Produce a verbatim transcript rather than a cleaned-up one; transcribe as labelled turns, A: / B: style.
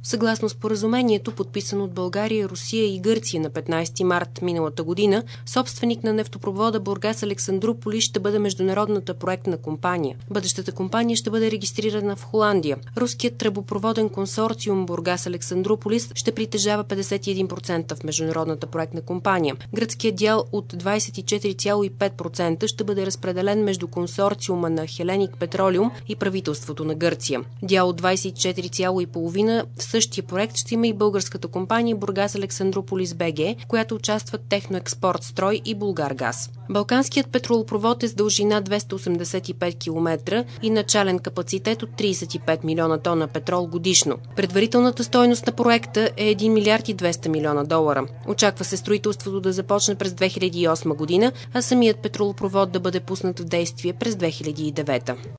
A: Съгласно споразумението, подписано от България, Русия и Гърция на петнайсети март миналата година, собственик на нефтопровода Бургас Александруполис ще бъде международната проектна компания. Бъдещата компания ще бъде регистрирана в Холандия. Руският тръбопроводен консорциум Бургас Александруполис ще притежава петдесет и един процента в международната проектна компания. Гръцкият дял от двайсет и четири цяло и пет процента ще бъде разпределен между консорциума на Хеленик Петролиум и правителството на Гърция. Дял от двайсет и четири цяло и пет процента в същия проект ще има и българската компания Бургас Александруполис БГ, която участват Техноекспорт Строй и Булгаргаз. Балканският петролопровод е с дължина двеста осемдесет и пет километра и начален капацитет от трийсет и пет милиона тона петрол годишно. Предварителната стойност на проекта е един милиард и двеста милиона долара. Очаква се строителството да започне през две хиляди и осма година, а самият петролопровод да бъде пуснат в действие през две хиляди и девета.